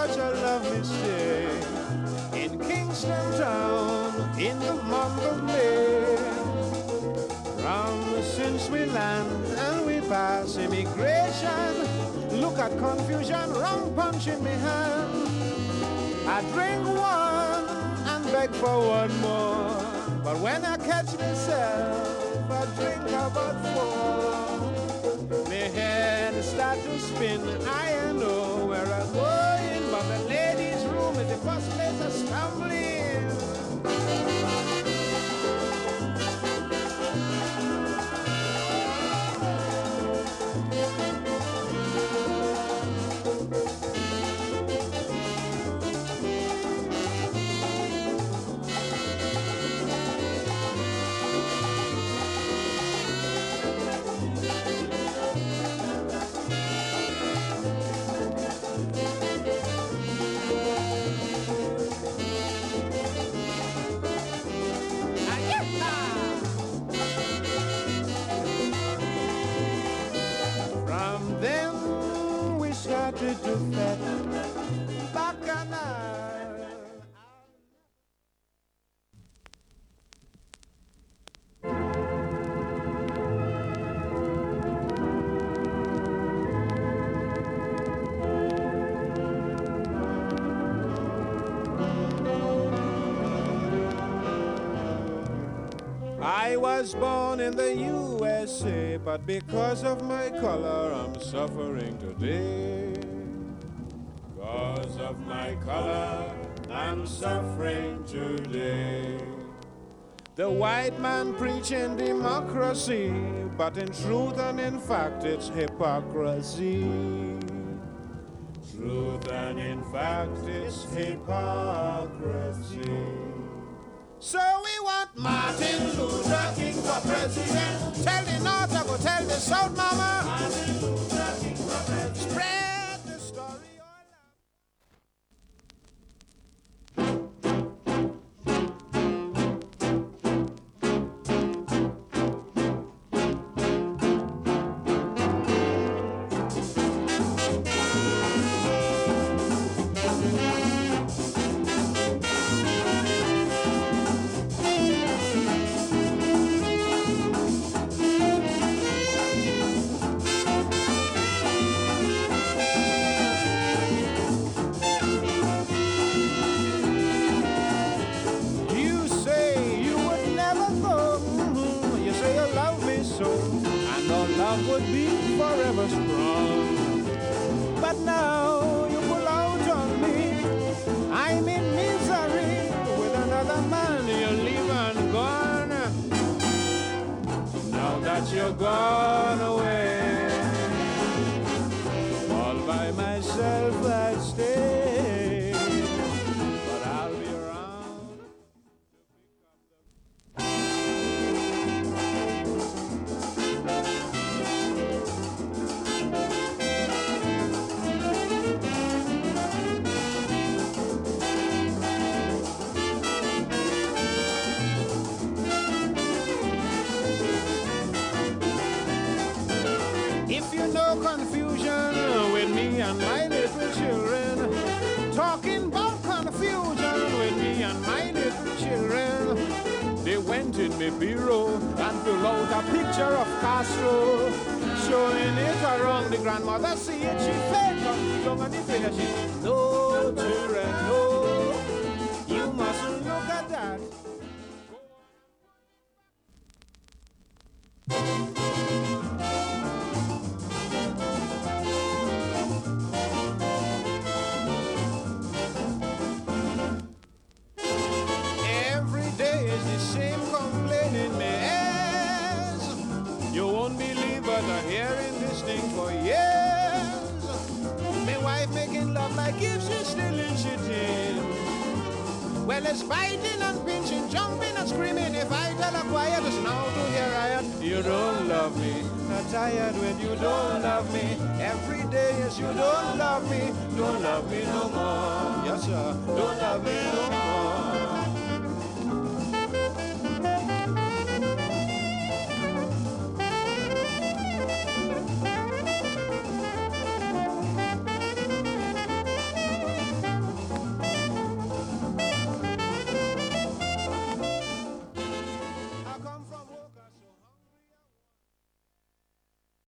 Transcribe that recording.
such a lovely stay in Kingston Town in the month of May. From since we land and we pass immigration, look at confusion, rum punch in me hand. I drink one and beg for one more, but when I catch myself, I drink about four. My head start to spin, I know where I'm going, but the ladies' room is the first place I stumble in. To fat bacchanal. I was born in the USA, but because of my color, I'm suffering today. Because of my color, I'm suffering today. The white man preaching democracy, but in truth and in fact it's hypocrisy. Truth and in fact it's hypocrisy. So we want Martin Luther King for president. Tell the North, I go tell the South, mama. Martin Luther King for president. Spread the story. Would be forever strong, but now you pull out on me. I'm in misery with another man. You leave and gone. Now that you're gone away, all by myself I'd stay, but I'll be around to pick up If you know confusion with me and my little children, talking about confusion with me and my little children, they went in my bureau and pulled out a picture of Castro, showing it around. The grandmother see it, she fell from down on the face. She said, no children, no, you mustn't look at that. For years, my wife making love like if she's still in shitting. Well, it's biting and pinching, jumping and screaming. If I tell her quiet, it's now to hear riot. You don't love me, I'm tired when you don't love me. Every day is you don't love me no more. Yes, sir, don't love me no more.